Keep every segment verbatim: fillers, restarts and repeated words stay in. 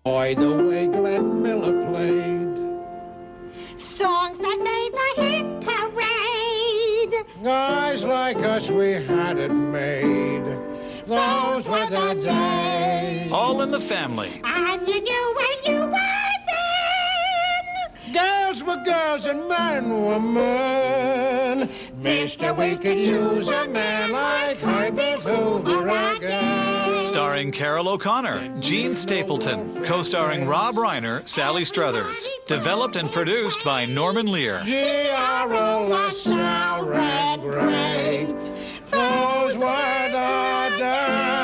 Boy, the way Glenn Miller played. Songs that made the hit parade. Guys like us, we had it made. Those, Those were the days. All in the Family. And you knew where you were then. Girls were girls and men were men. Mister, we could use a man like Herbert Hoover again. Starring Carol O'Connor, Gene Stapleton, co-starring Rob Reiner, Sally Struthers. Developed and produced by Norman Lear. G R O LaSalle ran great. Those were the days.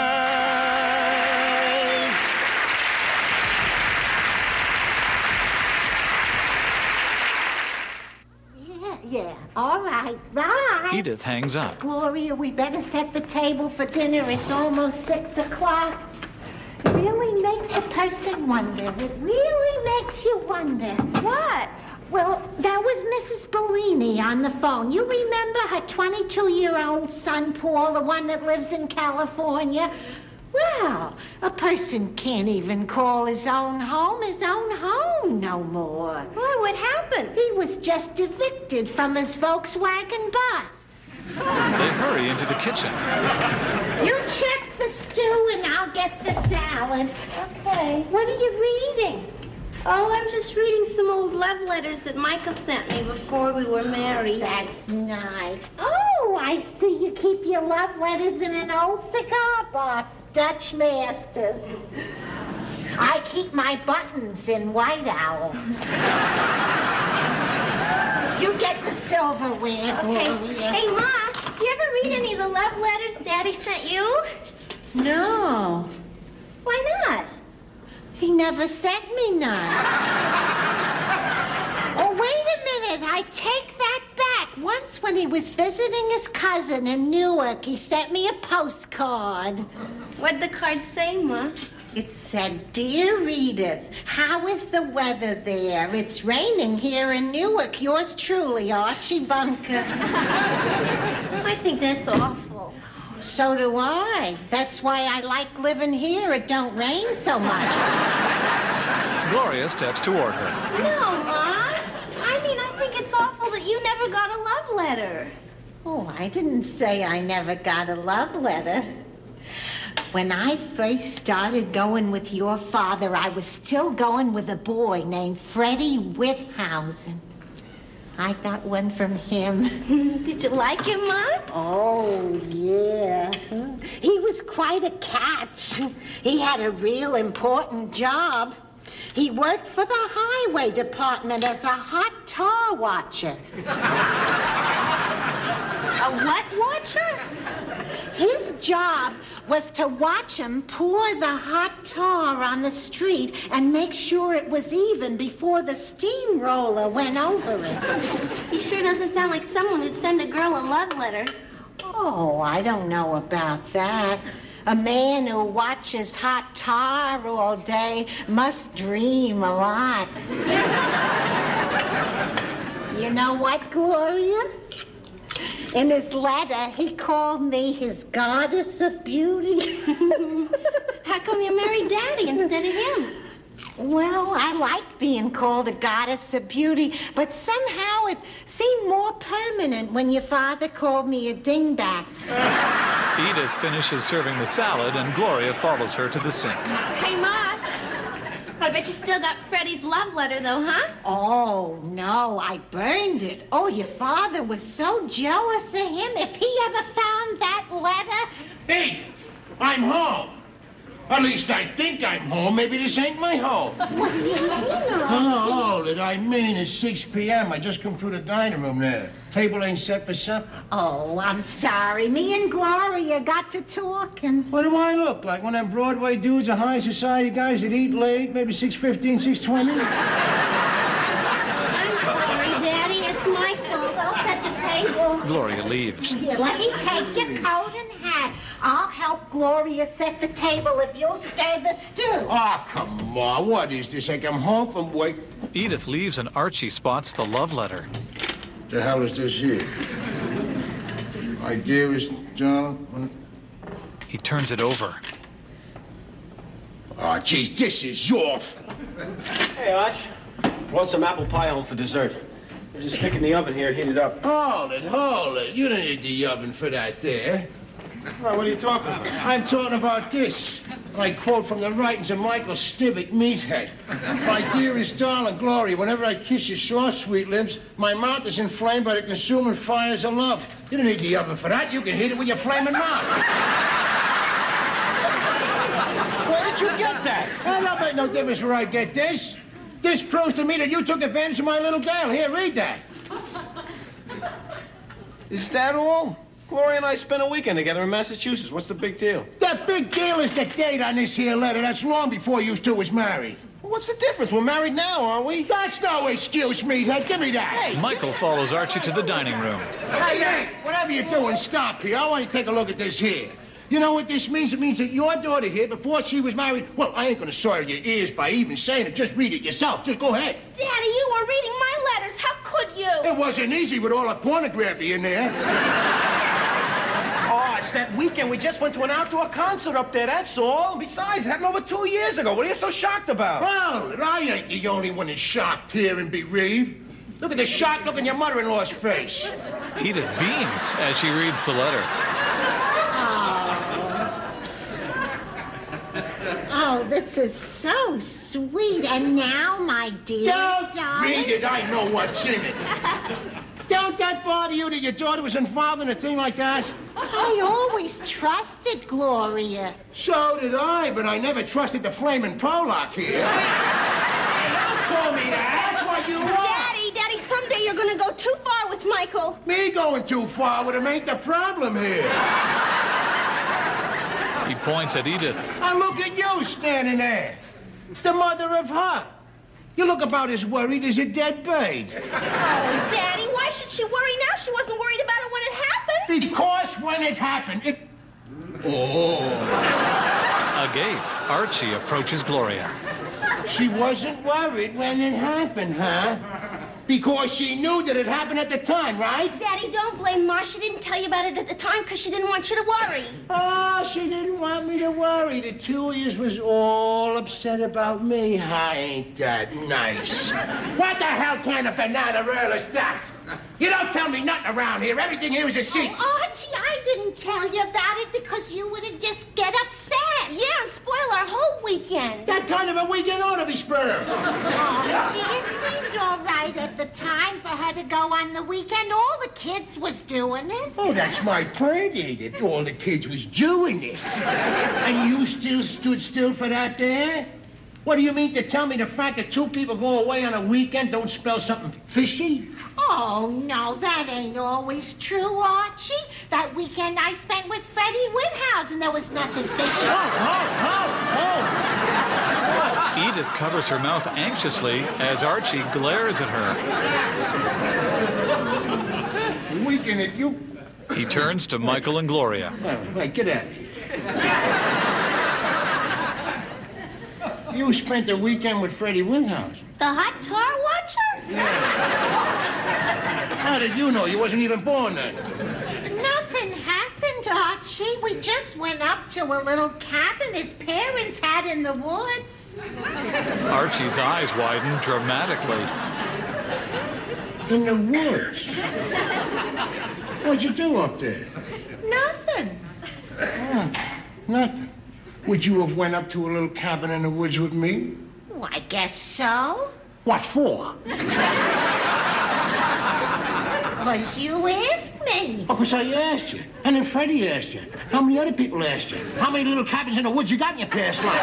Yeah, yeah. All right, bye. Edith hangs up. Gloria, we better set the table for dinner. It's almost six o'clock. It really makes a person wonder. It really makes you wonder. What? Well, that was Missus Bellini on the phone. You remember her twenty-two-year-old son, Paul, the one that lives in California? Well, a person can't even call his own home his own home no more. Why, what happened? He was just evicted from his Volkswagen bus. They hurry into the kitchen. You check the stew and I'll get the salad. Okay. What are you reading? Oh, I'm just reading some old love letters that Michael sent me before we were married. That's nice. Oh, I see you keep your love letters in an old cigar box. Dutch masters. I keep my buttons in White Owl. You get the silverware, Gloria. Okay. Hey, Ma, did you ever read any of the love letters Daddy sent you? No. Why not? He never sent me none. Oh, wait a minute. I take that back. Once when he was visiting his cousin in Newark, he sent me a postcard. What'd the card say, Ma? It said, Dear Edith, how is the weather there? It's raining here in Newark. Yours truly, Archie Bunker. I think that's awful. So do I. That's why I like living here. It don't rain so much. Gloria steps toward her. No, Ma. I mean, I think it's awful that you never got a love letter. Oh, I didn't say I never got a love letter. When I first started going with your father, I was still going with a boy named Freddie Whithausen. I got one from him. Did you like him, Ma? Oh, yeah. He was quite a catch. He had a real important job. He worked for the highway department as a hot tar watcher. A what watcher? His job was to watch him pour the hot tar on the street and make sure it was even before the steamroller went over it. He sure doesn't sound like someone who'd send a girl a love letter. Oh, I don't know about that. A man who watches hot tar all day must dream a lot. You know what, Gloria? In his letter, he called me his goddess of beauty. How come you married Daddy instead of him? Well, I like being called a goddess of beauty, but somehow it seemed more permanent when your father called me a dingbat. Edith finishes serving the salad, and Gloria follows her to the sink. Hey, Ma. I bet you still got Freddie's love letter, though, huh? Oh, no, I burned it. Oh, your father was so jealous of him. If he ever found that letter... Hey, I'm home. At least I think I'm home. Maybe this ain't my home. What do you mean, Archie? Oh, that I mean it's six p.m. I just come through the dining room there. Table ain't set for supper. Oh, I'm sorry. Me and Gloria got to talking. What do I look like? One of them Broadway dudes or high society guys that eat late, maybe six fifteen, six twenty? I'm sorry, Daddy. It's my fault. I'll set the table. Gloria leaves. Here, let me take your coat and hat. I'll help Gloria set the table if you'll stir the stew. Oh, come on. What is this? Like I'm home from work. Edith leaves, and Archie spots the love letter. The hell is this here? My dearest John. He turns it over. Oh, geez, this is awful. Hey, Arch. Brought some apple pie home for dessert. We'll just stick it in the oven here, heat it up. Hold it, hold it. You don't need the oven for that there. Well, what are you talking about? I'm talking about this. I quote from the writings of Michael Stivic, Meathead. My dearest darling Gloria, whenever I kiss your soft, sweet lips, my mouth is inflamed by the consuming fires of love. You don't need the oven for that. You can heat it with your flaming mouth. Where did you get that? Well, that make no difference where I get this. This proves to me that you took advantage of my little girl. Here, read that. Is that all? Gloria and I spent a weekend together in Massachusetts. What's the big deal? The big deal is the date on this here letter. That's long before you two was married. Well, what's the difference? We're married now, aren't we? That's no excuse, meathead. Give me that. Hey, Michael follows Archie to the dining room. hey, hey, whatever you're doing, stop here. I want you to take a look at this here. You know what this means? It means that your daughter here, before she was married... Well, I ain't gonna soil your ears by even saying it. Just read it yourself. Just go ahead. Daddy, you were reading my letters. How could you? It wasn't easy with all the pornography in there. Oh, it's that weekend. We just went to an outdoor concert up there, that's all. Besides, it happened over two years ago. What are you so shocked about? Well, I ain't the only one that's shocked here and bereaved. Look at the shocked look on your mother-in-law's face. Edith beams as she reads the letter. Oh, this is so sweet. And now, my dear Don't darling... read it. I know what's in it. Don't that bother you that your daughter was involved in a thing like that? I always trusted Gloria. So did I, but I never trusted the flaming Pollock here. Don't call me that. That's what you are. Daddy, Daddy, someday you're gonna go too far with Michael. Me going too far with him ain't the problem here. He points at Edith. Now look at you standing there. The mother of her. You look about as worried as a dead bird. Oh, Daddy, why should she worry now? She wasn't worried about it when it happened. Because when it happened, it... Oh. Agape, Archie approaches Gloria. She wasn't worried when it happened, huh? Because she knew that it happened at the time, right? Daddy, don't blame Ma. She didn't tell you about it at the time because she didn't want you to worry. Oh, she didn't want me to worry. The two of you was all upset about me. I ain't that nice. What the hell kind of banana roll is that? You don't tell me nothing around here. Everything here is a secret. Oh, Archie, I didn't tell you about it because you would just get upset. Yeah, and spoil our whole weekend. That kind of a weekend ought to be spurred. Archie, it seemed all right at the time for her to go on the weekend. All the kids was doing it. Oh, that's my point, Edith. All the kids was doing it. And you still stood still for that there? What do you mean to tell me the fact that two people go away on a weekend don't spell something fishy? Oh, no, that ain't always true, Archie. That weekend I spent with Freddie Winhouse, there was nothing fishy. Oh, oh, oh, Edith covers her mouth anxiously as Archie glares at her. oh. Weekend at you... He turns to Michael and Gloria. All right, right, get out of here. You spent the weekend with Freddie Winhouse. The hot tar watcher? How did you know? You wasn't even born then. Nothing happened, Archie. We just went up to a little cabin his parents had in the woods. Archie's eyes widen dramatically. In the woods? What'd you do up there? Nothing. Oh, nothing. Would you have went up to a little cabin in the woods with me? Well, I guess so. What for? Because you asked me. Because I asked you. And then Freddie asked you. How many other people asked you? How many little cabins in the woods you got in your past life?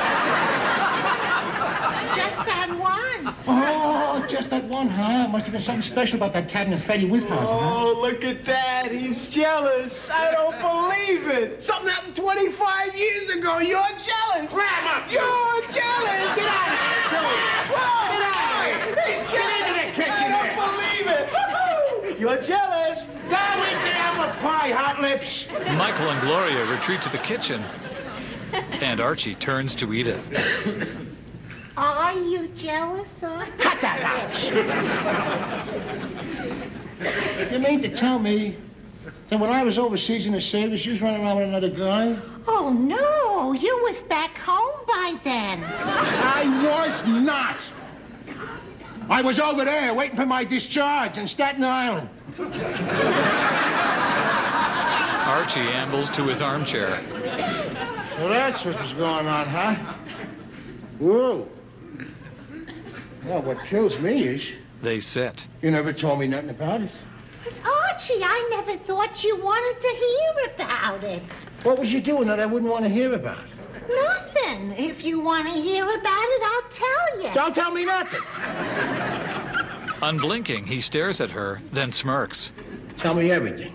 Just that one. Oh, just that one, huh? Must have been something special about that cabin in Freddie Winhouse, huh? Oh, look at that. He's jealous. I don't believe it. Something happened twenty-five years ago. You're jealous. Grab up! You're jealous. Get out of here, Joey! Whoa, Get out of here! He's Get jealous. into the kitchen I don't here! believe it. You're jealous. Go in there with pie, hot lips! Michael and Gloria retreat to the kitchen. And Archie turns to Edith. Are you jealous, Archie? Cut that out! You mean to tell me that when I was overseas in the service, you was running around with another guy? Oh, no. You was back home by then. I was not. I was over there waiting for my discharge in Staten Island. Archie ambles to his armchair. Well, that's what was going on, huh? Whoa. Well, what kills me is They sit. you never told me nothing about it. Archie, I never thought you wanted to hear about it. What was you doing that I wouldn't want to hear about? Nothing. If you want to hear about it, I'll tell you. Don't tell me nothing. Unblinking, he stares at her, then smirks. Tell me everything.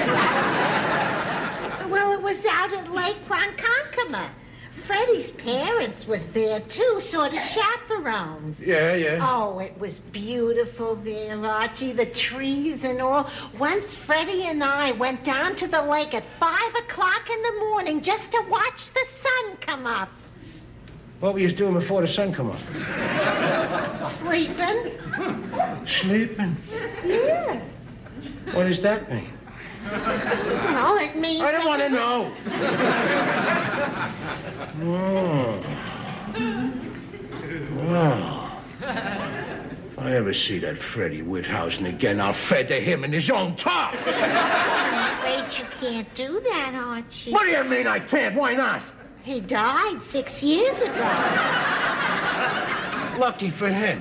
Well, it was out at Lake Ronkonkoma. Freddie's parents was there, too, sort of chaperones. Yeah, yeah. Oh, it was beautiful there, Archie, the trees and all. Once Freddie and I went down to the lake at five o'clock in the morning just to watch the sun come up. What were you doing before the sun come up? Sleeping? Sleeping. Yeah. What does that mean? Well, it means... I don't want to know. Oh. Well, if I ever see that Freddie Whithausen again, I'll feather him in his own top. I'm afraid you can't do that, Archie. What do you mean I can't? Why not? He died six years ago. Lucky for him.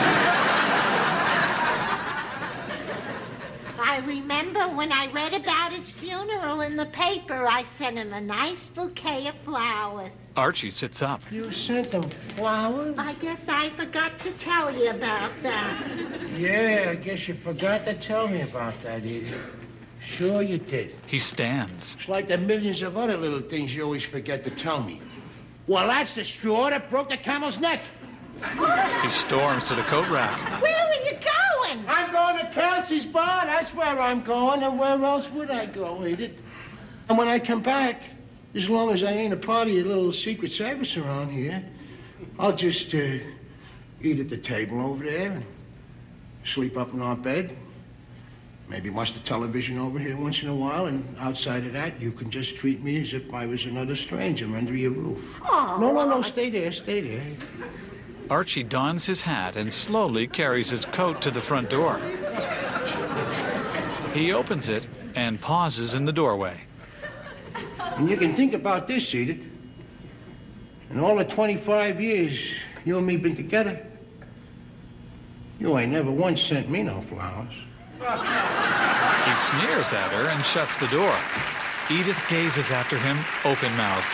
I remember when I read about his funeral in the paper, I sent him a nice bouquet of flowers. Archie sits up. You sent him flowers? I guess I forgot to tell you about that. Yeah, I guess you forgot to tell me about that, idiot. Sure you did. He stands. It's like the millions of other little things you always forget to tell me. Well, that's the straw that broke the camel's neck. He storms to the coat rack. Where are you going? I'm going to Kelsey's bar. That's where I'm going. And where else would I go, Edith? And when I come back, as long as I ain't a part of your little Secret Service around here, I'll just uh, eat at the table over there and sleep up in our bed. Maybe watch the television over here once in a while, and outside of that, you can just treat me as if I was another stranger under your roof. Oh, No, no, no, stay there, stay there. Archie dons his hat and slowly carries his coat to the front door. He opens it and pauses in the doorway. And you can think about this, Edith. In all the twenty-five years you and me been together, you ain't never once sent me no flowers. He sneers at her and shuts the door. Edith gazes after him, open-mouthed.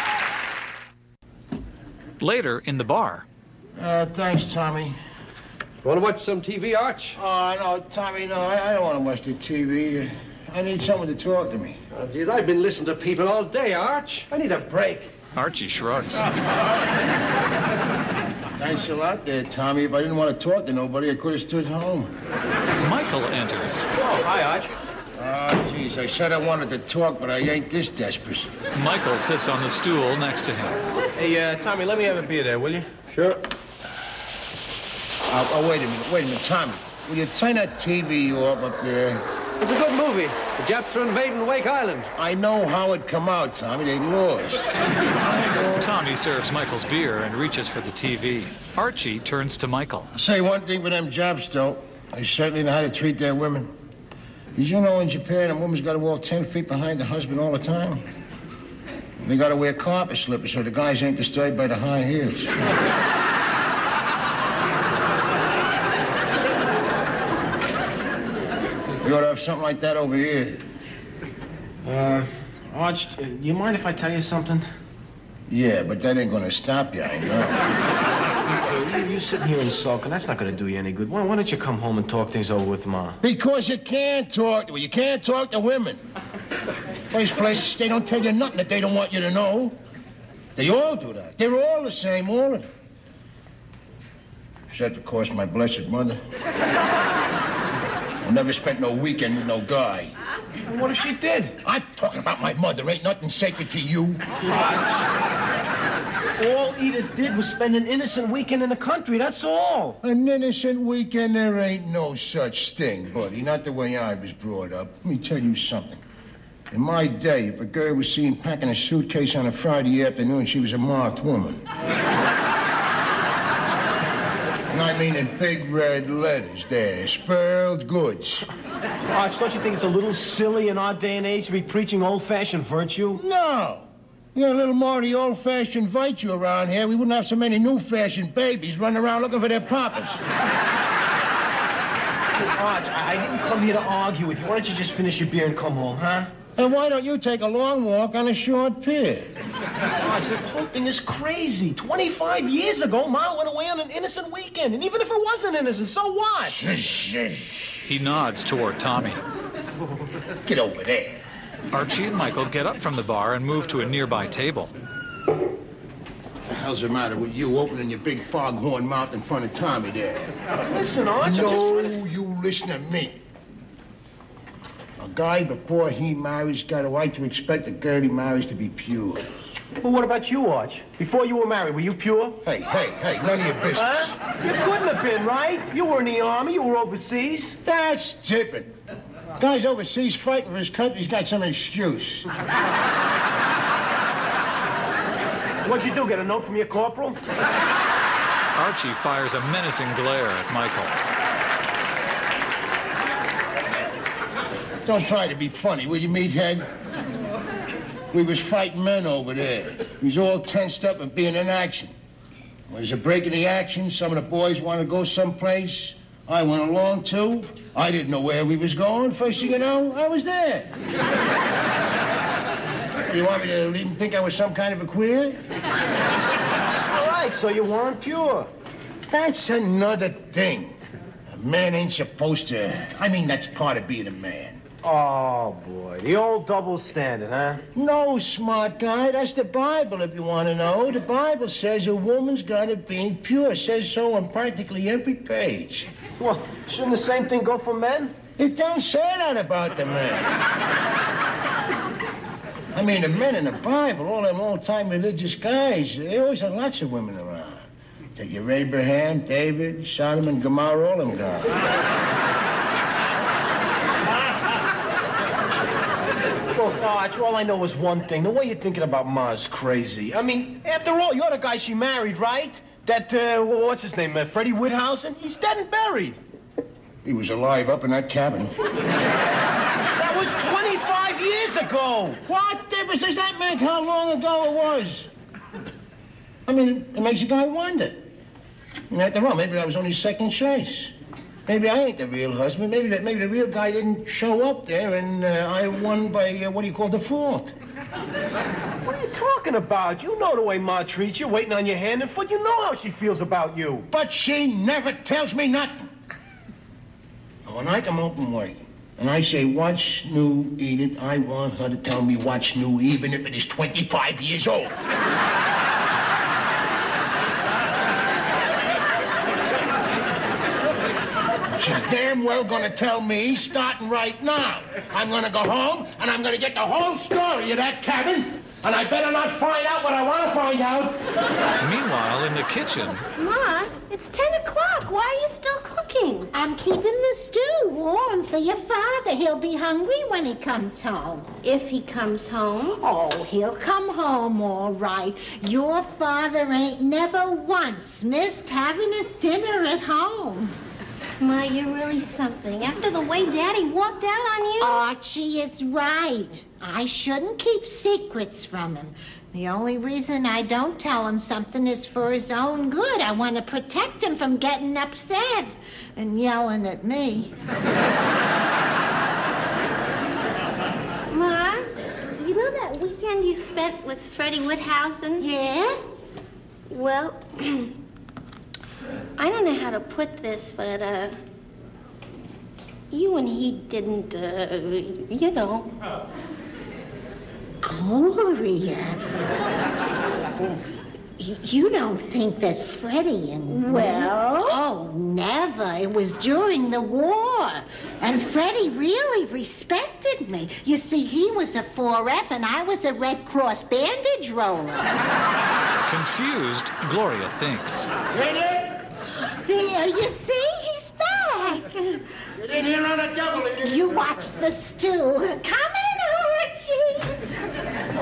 Later, in the bar. Uh, thanks, Tommy. Want to watch some T V, Arch? Oh, no, Tommy, no, I, I don't want to watch the T V. Uh, I need someone to talk to me. Oh, geez, I've been listening to people all day, Arch. I need a break. Archie shrugs. Thanks a lot there, Tommy. If I didn't want to talk to nobody, I could have stood home. Michael enters. Oh, hi, Arch. Oh, jeez, I said I wanted to talk, but I ain't this desperate. Michael sits on the stool next to him. Hey, uh, Tommy, let me have a beer there, will you? Sure. Oh, oh, wait a minute, wait a minute, Tommy. Will you turn that T V off up there? It's a good movie. The Japs are invading Wake Island. I know how it come out, Tommy. They lost. Tommy serves Michael's beer and reaches for the T V. Archie turns to Michael. I'll say one thing for them Japs, though. They certainly know how to treat their women. Did you know in Japan, a woman's got to walk ten feet behind the husband all the time? They got to wear carpet slippers so the guys ain't disturbed by the high heels. You ought to have something like that over here. Uh, Arch, uh, you mind if I tell you something? Yeah, but that ain't gonna stop you, I know. Hey, you, you sitting here and sulking, that's not gonna do you any good. Why, why don't you come home and talk things over with Ma? Because you can't talk to her. You can't talk to women. First place, they don't tell you nothing that they don't want you to know. They all do that. They're all the same, all of them. Except, of course, my blessed mother. I never spent no weekend with no guy. And what if she did? I'm talking about my mother. Ain't nothing sacred to you. All Edith did was spend an innocent weekend in the country, that's all. An innocent weekend? There ain't no such thing, buddy. Not the way I was brought up. Let me tell you something. In my day, if a girl was seen packing a suitcase on a Friday afternoon, she was a marked woman. And I mean in big red letters there, spoiled goods. Arch, don't you think it's a little silly in our day and age to be preaching old-fashioned virtue? No. You got a little more of the old-fashioned virtue around here, we wouldn't have so many new-fashioned babies running around looking for their papas. Arch, I, I didn't come here to argue with you. Why don't you just finish your beer and come home, huh? And why don't you take a long walk on a short pier? Arch, this whole thing is crazy. twenty-five years ago, Ma went away on an innocent weekend. And even if it wasn't innocent, so what? He nods toward Tommy. Get over there. Archie and Michael get up from the bar and move to a nearby table. What the hell's the matter with you opening your big foghorn mouth in front of Tommy there? Listen, Arch, I'm just No, trying to... you listen to me. A guy, before he marries, got a right to expect the girl he marries to be pure. Well, what about you, Arch? Before you were married, were you pure? Hey, hey, hey, none of your business. Huh? You couldn't have been, right? You were in the army, you were overseas. That's tipping. Guy's overseas fighting for his country, he's got some excuse. What'd you do, get a note from your corporal? Archie fires a menacing glare at Michael. Don't try to be funny, will you, meathead? We was fighting men over there. We was all tensed up and being in action. When there's a break in the action, some of the boys want to go someplace. I went along, too. I didn't know where we was going. First thing you know, I was there. You want me to even think I was some kind of a queer? All right, so you weren't pure. That's another thing. A man ain't supposed to... I mean, that's part of being a man. Oh, boy. The old double standard, huh? No, smart guy. That's the Bible, if you want to know. The Bible says a woman's got to be pure. It says so on practically every page. Well, shouldn't the same thing go for men? It don't say that about the men. I mean, the men in the Bible, all them old-time religious guys, they always had lots of women around. Take your Abraham, David, Sodom and Gomorrah, all them guys. Look, Arch, all I know is one thing. The way you're thinking about Ma's crazy. I mean, after all, you're the guy she married, right? That, uh, what's his name, uh, Freddie Whithausen? He's dead and buried. He was alive up in that cabin. That was twenty-five years ago. What difference does that make how long ago it was? I mean, it makes a guy wonder. And after all, maybe I was only second choice. Maybe I ain't the real husband. Maybe that, maybe the real guy didn't show up there, and uh, I won by uh, what do you call default? What are you talking about? You know the way Ma treats you, waiting on your hand and foot. You know how she feels about you. But she never tells me nothing. And when I come home from work and I say, "What's new, Edith?" I want her to tell me what's new, even if it is twenty-five years old. She's damn well gonna tell me, starting right now. I'm gonna go home, and I'm gonna get the whole story of that cabin, and I better not find out what I want to find out. Meanwhile, in the kitchen, Ma, it's ten o'clock. Why are you still cooking? I'm keeping the stew warm for your father. He'll be hungry when he comes home. If he comes home. Oh, he'll come home all right. Your father ain't never once missed having his dinner at home. Ma, you're really something. After the way Daddy walked out on you. Archie is right. I shouldn't keep secrets from him. The only reason I don't tell him something is for his own good. I want to protect him from getting upset and yelling at me. Ma, you know that weekend you spent with Freddie Whithausen? Yeah? Well, I don't know how to put this, but, uh, you and he didn't, uh, you know. Gloria. You don't think that Freddie and... Well? Oh, never. It was during the war. And Freddie really respected me. You see, he was a four F and I was a Red Cross bandage roller. confused, Gloria thinks. Ready? There, you see? He's back. Get in here on a double. You watch the stew. Come in, Archie.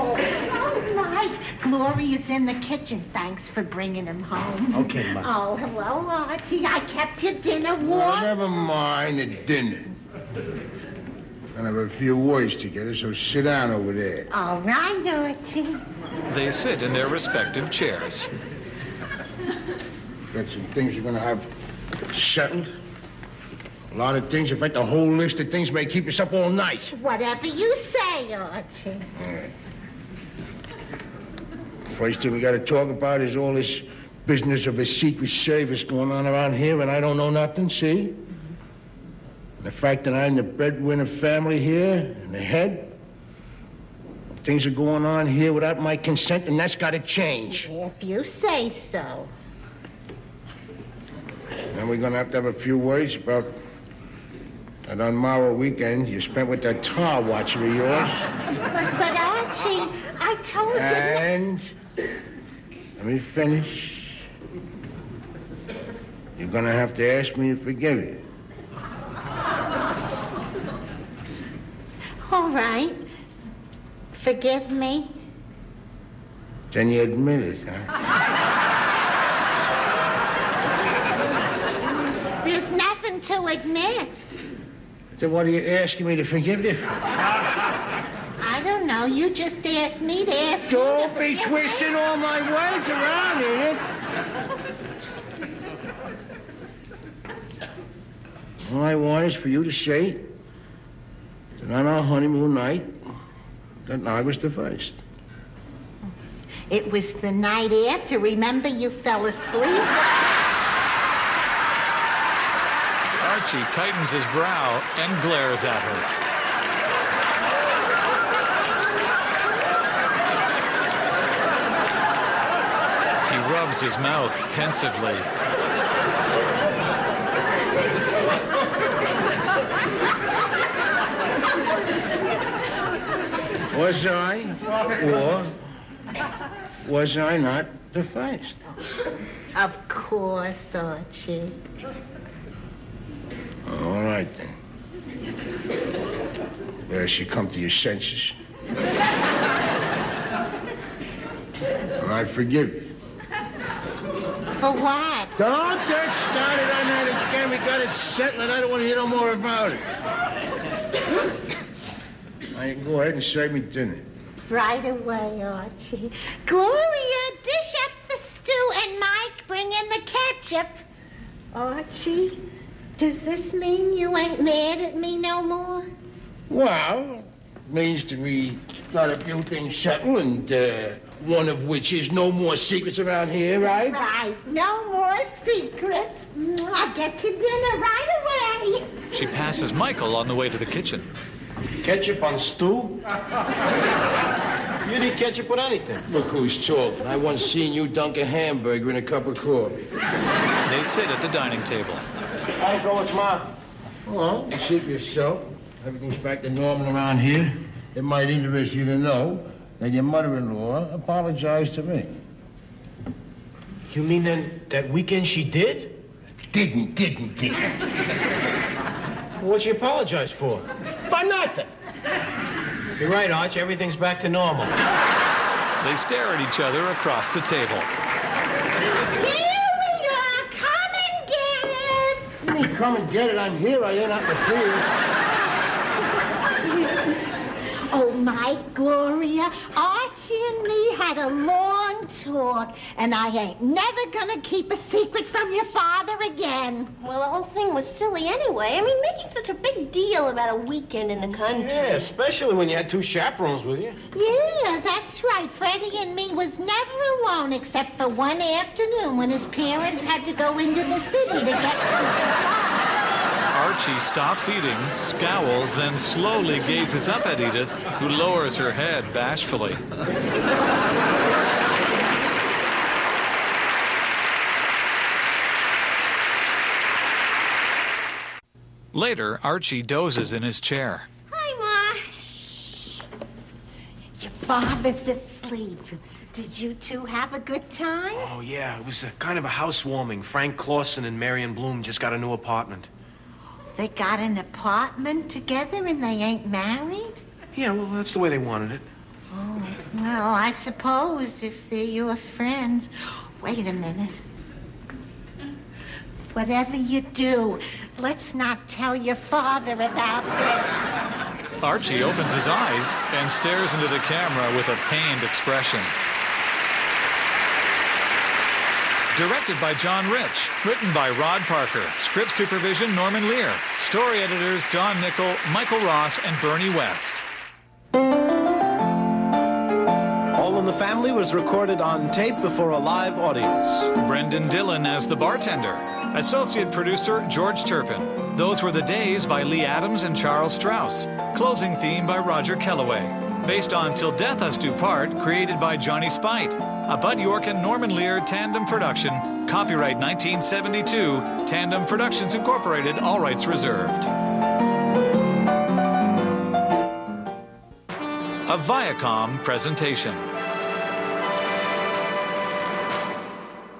Oh, oh, Mike. Gloria's in the kitchen. Thanks for bringing him home. Okay, Ma. Oh, hello, Archie. I kept your dinner warm. Well, never mind the dinner. I have a few words together, so sit down over there. All right, Archie. They sit in their respective chairs. Got some things you're gonna have settled. A lot of things. In fact, a whole list of things may keep us up all night. Whatever you say, Archie. All right. First thing we gotta talk about is all this business of a secret service going on around here, and I don't know nothing, see? And the fact that I'm the breadwinner family here, and the head, things are going on here without my consent, and that's gotta change. If you say so. Then we're gonna have to have a few words about that on tomorrow weekend you spent with that tar watcher of yours. But, but Archie, I told you... And let me finish. You're gonna have to ask me to forgive you. All right. Forgive me. Then you admit it, huh? There's nothing to admit. Then what are you asking me to forgive you for? I don't know. You just asked me to ask you to Don't be forgive twisting me. all my words around here. All I want is for you to say that on our honeymoon night, that I was the first. It was the night after. Remember, you fell asleep? Archie tightens his brow and glares at her. He rubs his mouth pensively. Was I, or was I not the first? Of course, Archie. All right, then. Well, you come to your senses. And I forgive you. For what? Don't get started on that again. We got it settled, and I don't want to hear no more about it. Now, you can go ahead and serve me dinner. Right away, Archie. Gloria, dish up the stew, and Mike, bring in the ketchup. Archie, does this mean you ain't mad at me no more? Well, it means that we got a few things settled, and uh, one of which is no more secrets around here, right? Right. No more secrets. I'll get you dinner right away. She passes Michael on the way to the kitchen. Ketchup on stew? You didn't ketchup with anything. Look who's talking. I once seen you dunk a hamburger in a cup of coffee. They sit at the dining table. I go with Ma. Well, you see for yourself. Everything's back to normal around here. It might interest you to know that your mother-in-law apologized to me. You mean then that weekend she did? Didn't, didn't, didn't. What'd she apologize for? For nothing. You're right, Arch. Everything's back to normal. They stare at each other across the table. Here we are. Come and get it. You mean come and get it? I'm here. I ain't out in the field. Oh, Mike, Gloria, Archie and me had a long talk, and I ain't never gonna keep a secret from your father again. Well, the whole thing was silly anyway. I mean, making such a big deal about a weekend in the country. Yeah, especially when you had two chaperones with you. Yeah, that's right. Freddie and me was never alone except for one afternoon when his parents had to go into the city to get some supplies. Archie stops eating, scowls, then slowly gazes up at Edith, who lowers her head bashfully. Later, Archie dozes in his chair. Hi, Ma. Your father's asleep. Did you two have a good time? Oh, yeah. It was a, kind of a housewarming. Frank Clausen and Marion Bloom just got a new apartment. They got an apartment together and they ain't married? Yeah, well, that's the way they wanted it. Oh, Well, I suppose if they're your friends. Wait a minute. Whatever you do, let's not tell your father about this. Archie opens his eyes and stares into the camera with a pained expression. Directed by John Rich. Written by Rod Parker. Script supervision Norman Lear. Story editors Don Nichol, Michael Ross, and Bernie West. All in the Family was recorded on tape before a live audience. Brendan Dillon as the bartender. Associate producer George Turpin. Those Were the Days by Lee Adams and Charles Strauss. Closing theme by Roger Kellaway. Based on Till Death Us Do Part, created by Johnny Spite. A Bud York and Norman Lear tandem production. Copyright nineteen seventy-two. Tandem Productions Incorporated. All rights reserved. A Viacom presentation.